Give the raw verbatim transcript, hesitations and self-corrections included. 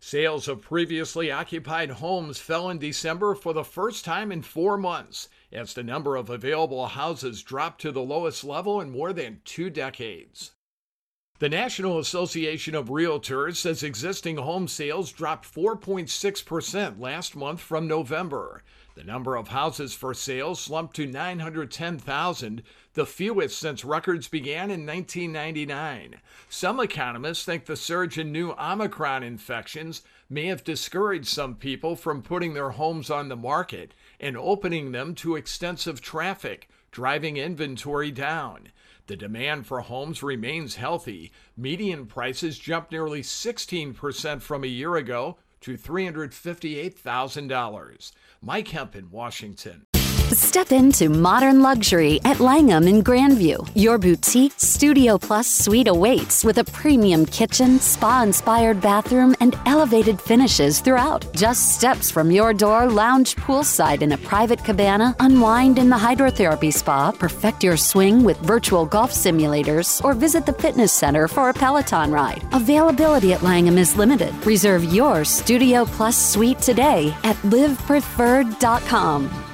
Sales of previously occupied homes fell in December for the first time in four months, as the number of available houses dropped to the lowest level in more than two decades. The National Association of Realtors says existing home sales dropped four point six percent last month from November. The number of houses for sale slumped to nine hundred ten thousand, the fewest since records began in nineteen ninety-nine. Some economists think the surge in new Omicron infections may have discouraged some people from putting their homes on the market and opening them to extensive traffic, driving inventory down. The demand for homes remains healthy. Median prices jumped nearly sixteen percent from a year ago to three hundred fifty-eight thousand dollars. Mike Hemp in Washington. Step into modern luxury at Langham in Grandview. Your boutique Studio Plus suite awaits with a premium kitchen, spa-inspired bathroom, and elevated finishes throughout. Just steps from your door, lounge poolside in a private cabana, unwind in the hydrotherapy spa, perfect your swing with virtual golf simulators, or visit the fitness center for a Peloton ride. Availability at Langham is limited. Reserve your Studio Plus suite today at live preferred dot com.